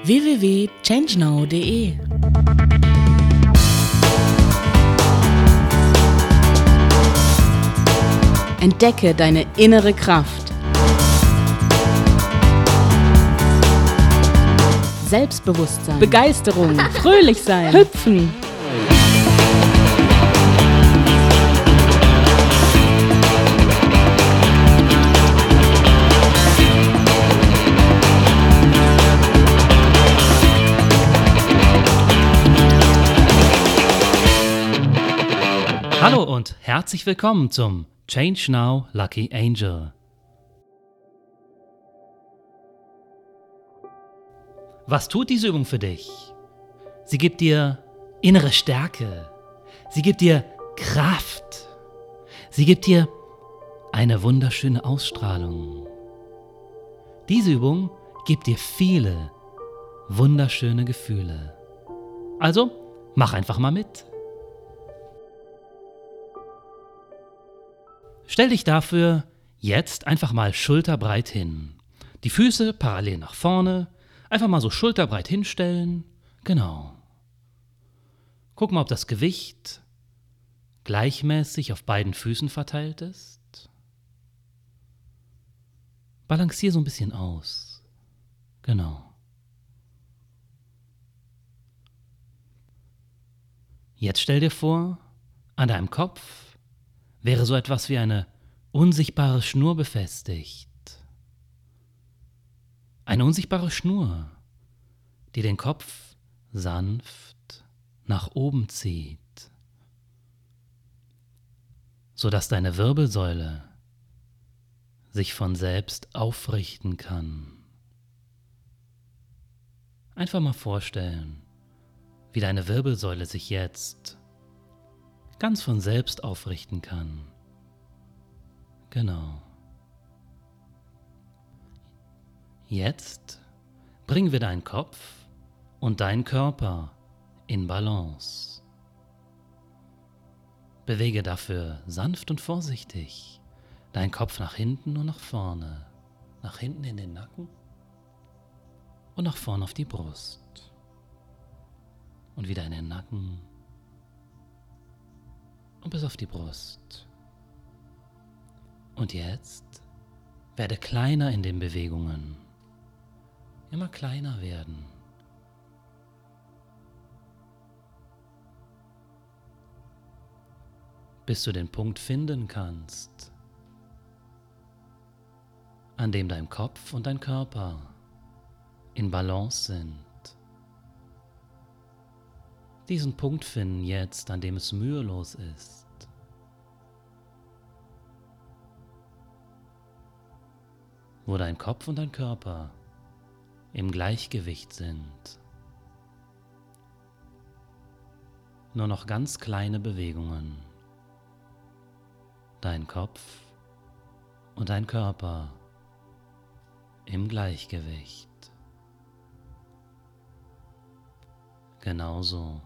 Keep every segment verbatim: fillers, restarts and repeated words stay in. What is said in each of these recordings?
w w w punkt changenow punkt de. Entdecke deine innere Kraft. Selbstbewusstsein, Begeisterung, fröhlich sein, hüpfen. Hallo und herzlich willkommen zum Change Now Lucky Angel. Was tut diese Übung für dich? Sie gibt dir innere Stärke. Sie gibt dir Kraft. Sie gibt dir eine wunderschöne Ausstrahlung. Diese Übung gibt dir viele wunderschöne Gefühle. Also, mach einfach mal mit. Stell dich dafür jetzt einfach mal schulterbreit hin. Die Füße parallel nach vorne, einfach mal so schulterbreit hinstellen. Genau. Guck mal, ob das Gewicht gleichmäßig auf beiden Füßen verteilt ist. Balancier so ein bisschen aus. Genau. Jetzt stell dir vor, an deinem Kopf wäre so etwas wie eine unsichtbare Schnur befestigt. Eine unsichtbare Schnur, die den Kopf sanft nach oben zieht, sodass deine Wirbelsäule sich von selbst aufrichten kann. Einfach mal vorstellen, wie deine Wirbelsäule sich jetzt ganz von selbst aufrichten kann. Genau. Jetzt bringen wir deinen Kopf und deinen Körper in Balance. Bewege dafür sanft und vorsichtig deinen Kopf nach hinten und nach vorne. Nach hinten in den Nacken und nach vorne auf die Brust. Und wieder in den Nacken und bis auf die Brust. Und jetzt werde kleiner in den Bewegungen. Immer kleiner werden. Bis du den Punkt finden kannst, an dem dein Kopf und dein Körper in Balance sind. Diesen Punkt finden jetzt, an dem es mühelos ist. Wo dein Kopf und dein Körper im Gleichgewicht sind. Nur noch ganz kleine Bewegungen. Dein Kopf und dein Körper im Gleichgewicht. Genauso.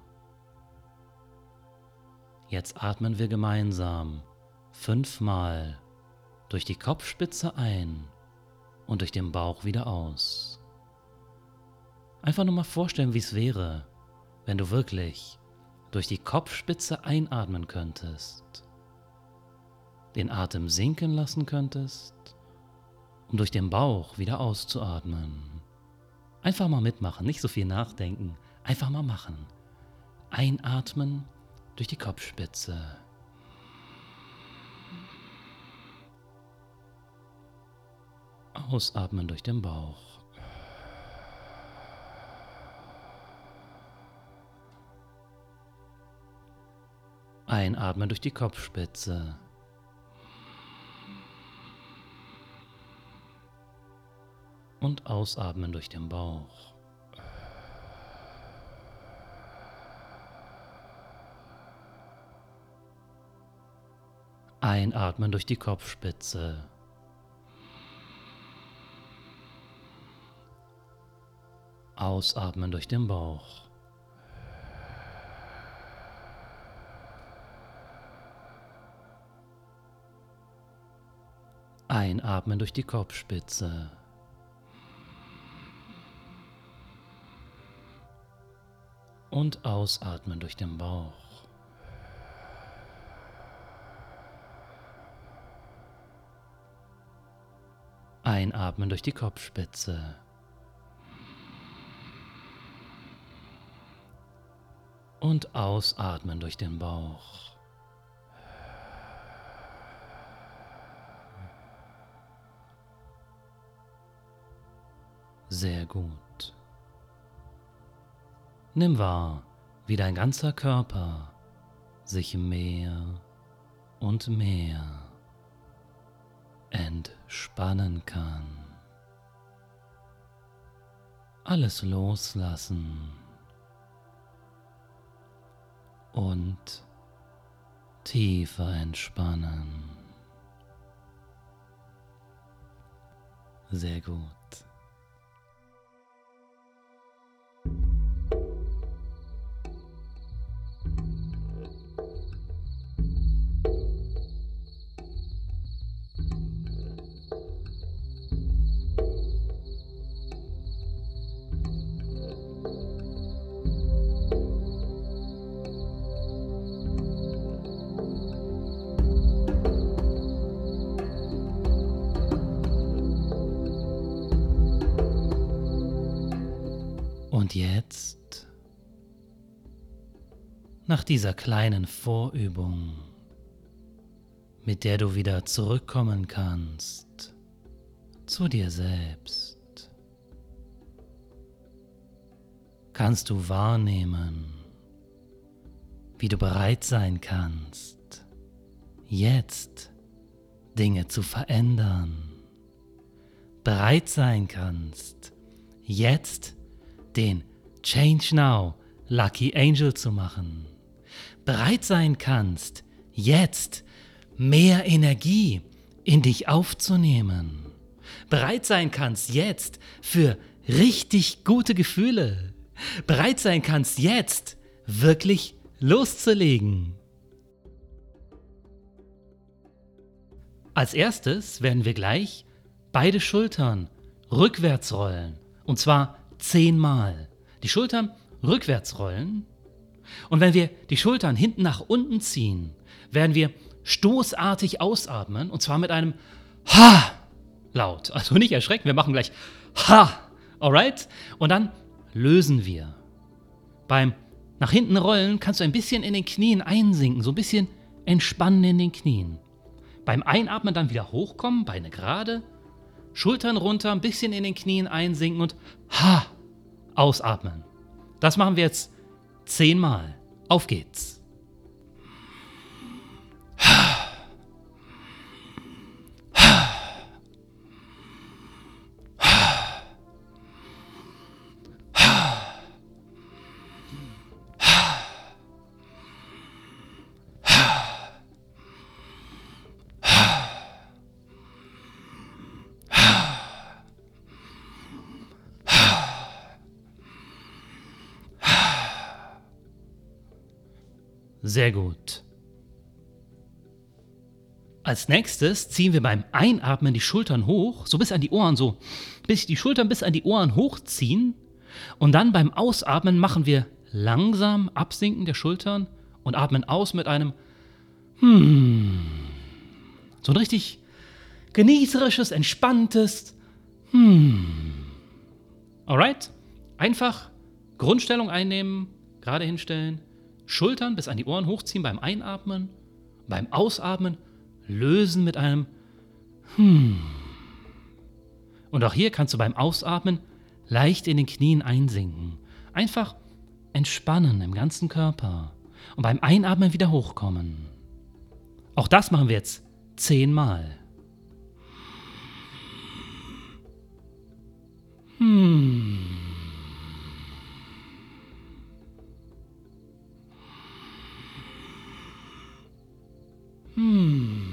Jetzt atmen wir gemeinsam fünfmal durch die Kopfspitze ein und durch den Bauch wieder aus. Einfach nur mal vorstellen, wie es wäre, wenn du wirklich durch die Kopfspitze einatmen könntest, den Atem sinken lassen könntest, um durch den Bauch wieder auszuatmen. Einfach mal mitmachen, nicht so viel nachdenken, einfach mal machen. Einatmen durch die Kopfspitze. Ausatmen durch den Bauch. Einatmen durch die Kopfspitze. Und ausatmen durch den Bauch. Einatmen durch die Kopfspitze. Ausatmen durch den Bauch. Einatmen durch die Kopfspitze. Und ausatmen durch den Bauch. Einatmen durch die Kopfspitze. Und ausatmen durch den Bauch. Sehr gut. Nimm wahr, wie dein ganzer Körper sich mehr und mehr entspannen kann. Alles loslassen und tiefer entspannen. Sehr gut. Und jetzt, nach dieser kleinen Vorübung, mit der du wieder zurückkommen kannst zu dir selbst, kannst du wahrnehmen, wie du bereit sein kannst, jetzt Dinge zu verändern, bereit sein kannst, jetzt den Change Now Lucky Angel zu machen, bereit sein kannst, jetzt mehr Energie in dich aufzunehmen, bereit sein kannst, jetzt für richtig gute Gefühle, bereit sein kannst, jetzt wirklich loszulegen. Als erstes werden wir gleich beide Schultern rückwärts rollen, und zwar zehnmal. Die Schultern rückwärts rollen, und wenn wir die Schultern hinten nach unten ziehen, werden wir stoßartig ausatmen, und zwar mit einem Ha-Laut. Also nicht erschrecken, wir machen gleich Ha, alright? Und dann lösen wir. Beim nach hinten rollen kannst du ein bisschen in den Knien einsinken, so ein bisschen entspannen in den Knien. Beim Einatmen dann wieder hochkommen, Beine gerade, Schultern runter, ein bisschen in den Knien einsinken und Ha, ausatmen. Das machen wir jetzt zehnmal. Auf geht's. Sehr gut. Als nächstes ziehen wir beim Einatmen die Schultern hoch, so bis an die Ohren, so bis die Schultern bis an die Ohren hochziehen. Und dann beim Ausatmen machen wir langsam Absinken der Schultern und atmen aus mit einem Hmm. So ein richtig genießerisches, entspanntes Hmm. Alright? Einfach Grundstellung einnehmen, gerade hinstellen. Schultern bis an die Ohren hochziehen beim Einatmen, beim Ausatmen lösen mit einem Hmm. Und auch hier kannst du beim Ausatmen leicht in den Knien einsinken. Einfach entspannen im ganzen Körper und beim Einatmen wieder hochkommen. Auch das machen wir jetzt zehnmal. Hmm. Hmm.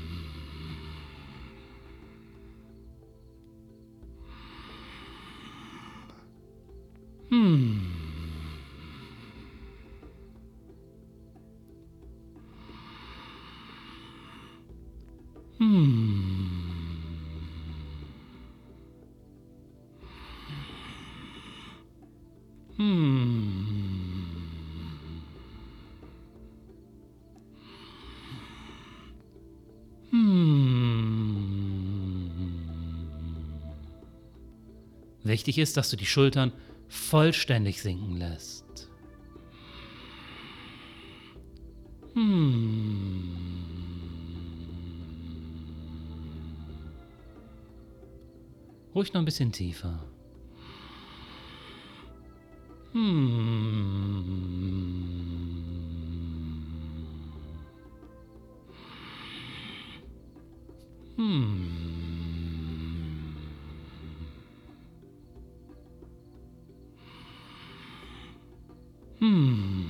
Hmm. Hmm. Hmm. Wichtig ist, dass du die Schultern vollständig sinken lässt. Hm. Ruhig noch ein bisschen tiefer. Hm. Hm. Hm.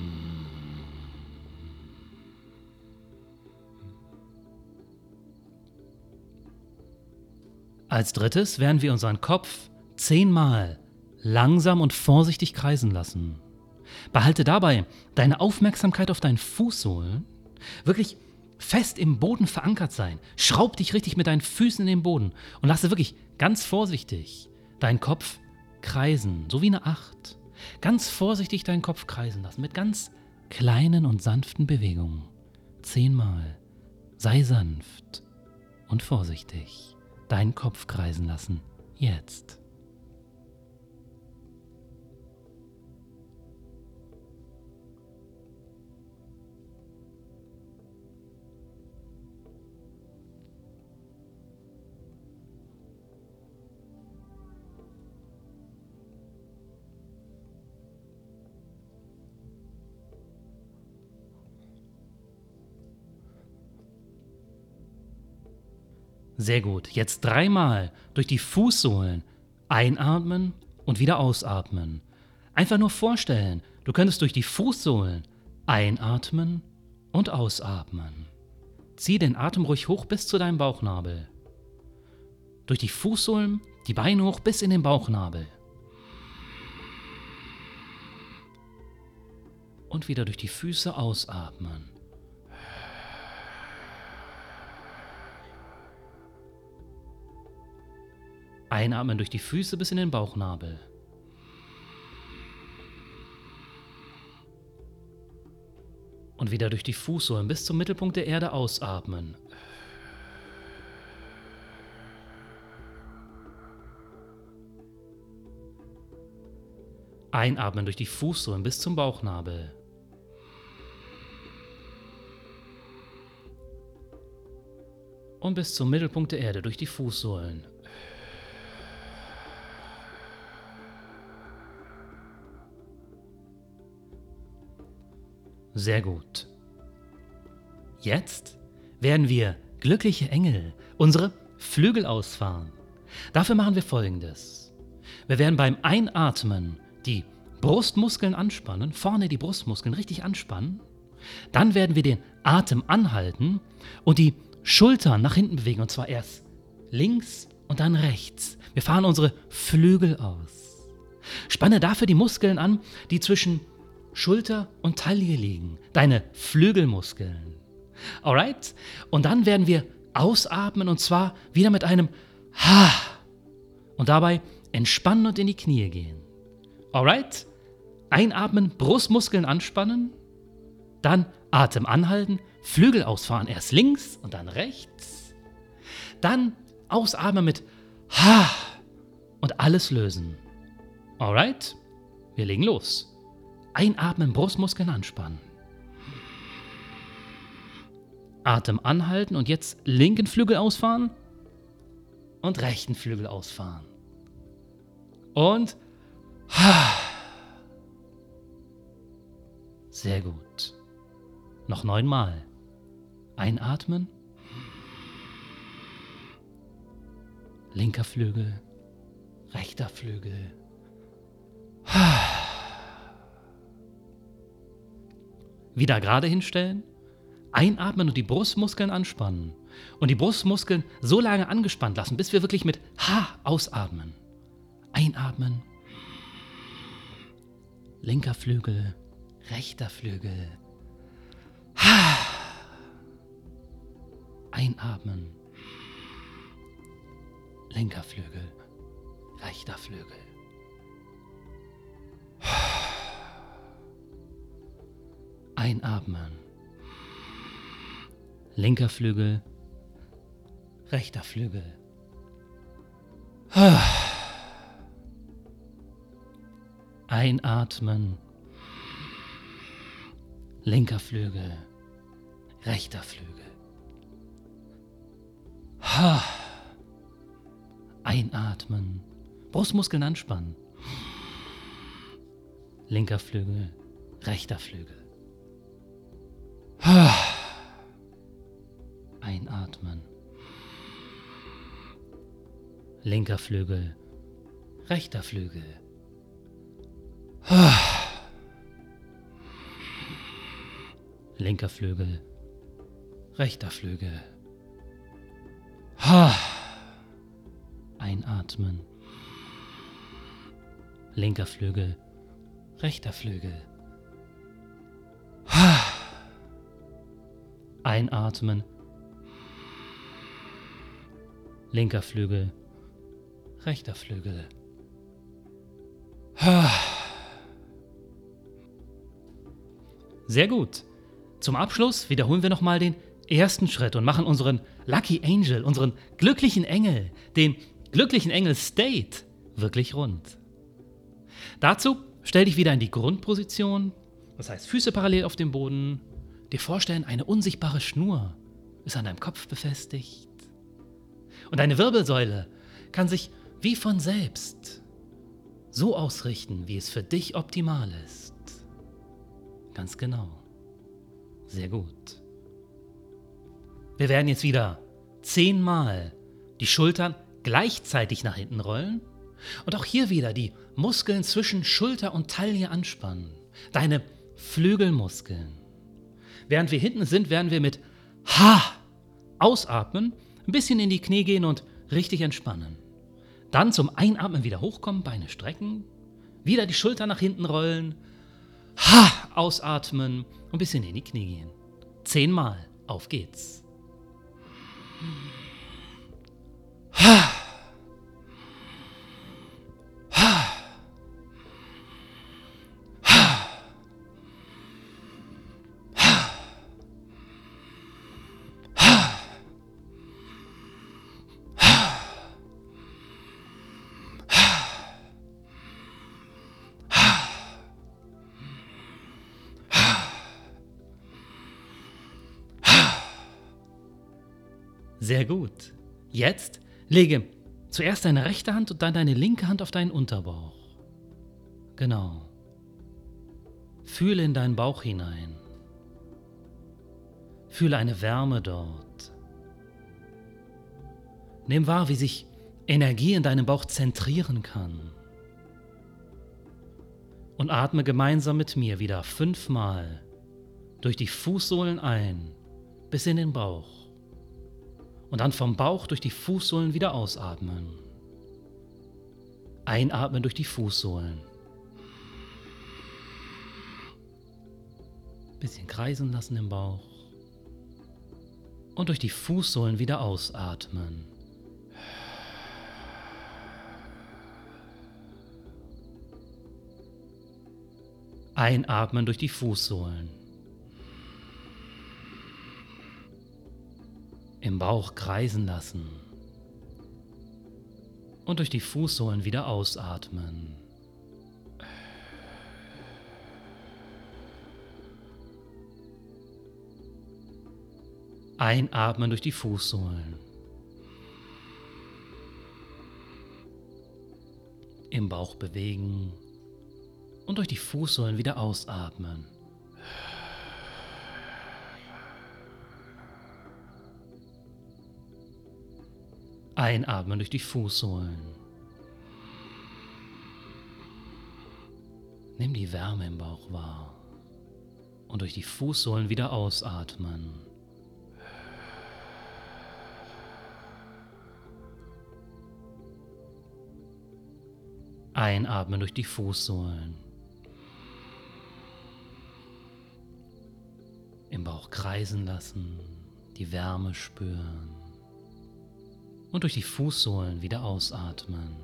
Als drittes werden wir unseren Kopf zehnmal langsam und vorsichtig kreisen lassen. Behalte dabei deine Aufmerksamkeit auf deinen Fußsohlen. Wirklich fest im Boden verankert sein. Schraub dich richtig mit deinen Füßen in den Boden und lasse wirklich ganz vorsichtig deinen Kopf kreisen, so wie eine Acht. Ganz vorsichtig deinen Kopf kreisen lassen, mit ganz kleinen und sanften Bewegungen. Zehnmal. Sei sanft und vorsichtig. Deinen Kopf kreisen lassen. Jetzt. Sehr gut. Jetzt dreimal durch die Fußsohlen einatmen und wieder ausatmen. Einfach nur vorstellen, du könntest durch die Fußsohlen einatmen und ausatmen. Zieh den Atem ruhig hoch bis zu deinem Bauchnabel. Durch die Fußsohlen die Beine hoch bis in den Bauchnabel. Und wieder durch die Füße ausatmen. Einatmen durch die Füße bis in den Bauchnabel. Und wieder durch die Fußsohlen bis zum Mittelpunkt der Erde ausatmen. Einatmen durch die Fußsohlen bis zum Bauchnabel. Und bis zum Mittelpunkt der Erde durch die Fußsohlen. Sehr gut. Jetzt werden wir glückliche Engel, unsere Flügel ausfahren. Dafür machen wir Folgendes. Wir werden beim Einatmen die Brustmuskeln anspannen, vorne die Brustmuskeln richtig anspannen. Dann werden wir den Atem anhalten und die Schultern nach hinten bewegen, und zwar erst links und dann rechts. Wir fahren unsere Flügel aus. Spanne dafür die Muskeln an, die zwischen Schulter und Taille liegen, deine Flügelmuskeln. Alright? Und dann werden wir ausatmen, und zwar wieder mit einem Ha. Und dabei entspannen und in die Knie gehen. Alright? Einatmen, Brustmuskeln anspannen, dann Atem anhalten, Flügel ausfahren, erst links und dann rechts. Dann ausatmen mit Ha und alles lösen. Alright? Wir legen los. Einatmen, Brustmuskeln anspannen. Atem anhalten und jetzt linken Flügel ausfahren und rechten Flügel ausfahren. Und sehr gut. Noch neunmal. Einatmen. Linker Flügel, rechter Flügel. Wieder gerade hinstellen, einatmen und die Brustmuskeln anspannen. Und die Brustmuskeln so lange angespannt lassen, bis wir wirklich mit Ha ausatmen. Einatmen. Linker Flügel, rechter Flügel. Ha. Einatmen. Linker Flügel, rechter Flügel. Einatmen. Linker Flügel, rechter Flügel. Einatmen. Linker Flügel, rechter Flügel. Einatmen. Brustmuskeln anspannen. Linker Flügel, rechter Flügel. Einatmen. Linker Flügel, rechter Flügel. Linker Flügel, rechter Flügel. Einatmen. Linker Flügel, rechter Flügel. Einatmen. Linker Flügel, rechter Flügel. Sehr gut. Zum Abschluss wiederholen wir nochmal den ersten Schritt und machen unseren Lucky Angel, unseren glücklichen Engel, den glücklichen Engel State wirklich rund. Dazu stell dich wieder in die Grundposition, das heißt Füße parallel auf dem Boden, dir vorstellen, eine unsichtbare Schnur ist an deinem Kopf befestigt und deine Wirbelsäule kann sich wie von selbst so ausrichten, wie es für dich optimal ist. Ganz genau. Sehr gut. Wir werden jetzt wieder zehnmal die Schultern gleichzeitig nach hinten rollen und auch hier wieder die Muskeln zwischen Schulter und Taille anspannen. Deine Flügelmuskeln. Während wir hinten sind, werden wir mit Ha ausatmen, ein bisschen in die Knie gehen und richtig entspannen. Dann zum Einatmen wieder hochkommen, Beine strecken, wieder die Schultern nach hinten rollen, Ha ausatmen und ein bisschen in die Knie gehen. Zehnmal. Auf geht's. Ha. Ha. Ha. Ha. Sehr gut. Jetzt lege zuerst deine rechte Hand und dann deine linke Hand auf deinen Unterbauch. Genau. Fühle in deinen Bauch hinein. Fühle eine Wärme dort. Nimm wahr, wie sich Energie in deinem Bauch zentrieren kann. Und atme gemeinsam mit mir wieder fünfmal durch die Fußsohlen ein bis in den Bauch. Und dann vom Bauch durch die Fußsohlen wieder ausatmen. Einatmen durch die Fußsohlen. Bisschen kreisen lassen im Bauch. Und durch die Fußsohlen wieder ausatmen. Einatmen durch die Fußsohlen. Im Bauch kreisen lassen und durch die Fußsohlen wieder ausatmen. Einatmen durch die Fußsohlen. Im Bauch bewegen und durch die Fußsohlen wieder ausatmen. Einatmen durch die Fußsohlen. Nimm die Wärme im Bauch wahr und durch die Fußsohlen wieder ausatmen. Einatmen durch die Fußsohlen. Im Bauch kreisen lassen, die Wärme spüren. Und durch die Fußsohlen wieder ausatmen.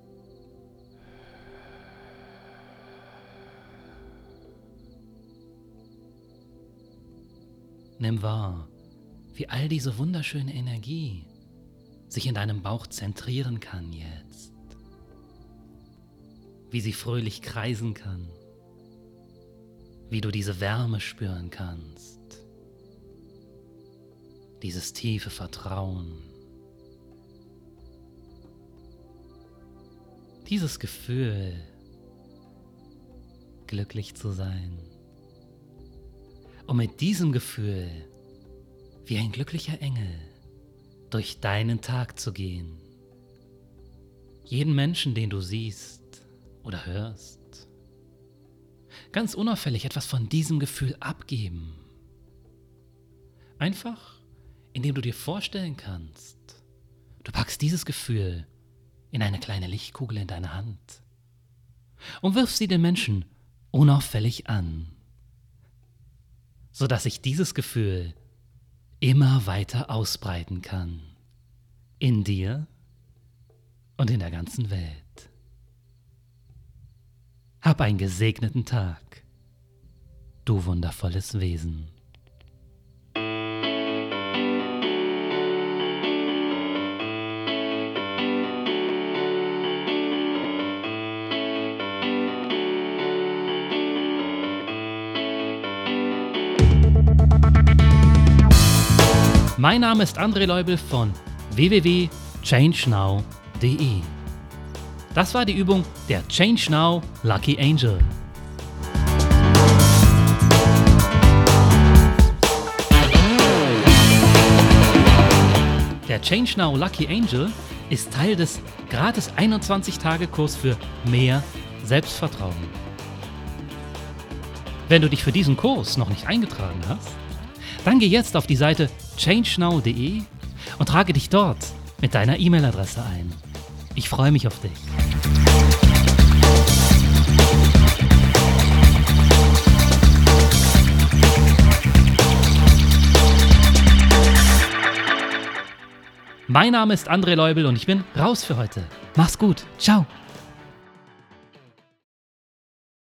Nimm wahr, wie all diese wunderschöne Energie sich in deinem Bauch zentrieren kann jetzt. wie sie fröhlich kreisen kann, wie du diese Wärme spüren kannst, dieses tiefe Vertrauen, dieses Gefühl, glücklich zu sein. Und mit diesem Gefühl, wie ein glücklicher Engel, durch deinen Tag zu gehen. Jeden Menschen, den du siehst oder hörst, ganz unauffällig etwas von diesem Gefühl abgeben. Einfach, indem du dir vorstellen kannst, du packst dieses Gefühl in eine kleine Lichtkugel in deine Hand und wirfst sie den Menschen unauffällig an, sodass sich dieses Gefühl immer weiter ausbreiten kann, in dir und in der ganzen Welt. Hab einen gesegneten Tag, du wundervolles Wesen. Mein Name ist André Leubel von w w w punkt change now punkt d e. Das war die Übung der Change Now Lucky Angel. Der Change Now Lucky Angel ist Teil des gratis einundzwanzig-Tage-Kurs für mehr Selbstvertrauen. Wenn du dich für diesen Kurs noch nicht eingetragen hast, dann geh jetzt auf die Seite change now punkt d e und trage dich dort mit deiner E-Mail-Adresse ein. Ich freue mich auf dich. Mein Name ist André Leubel und ich bin raus für heute. Mach's gut. Ciao.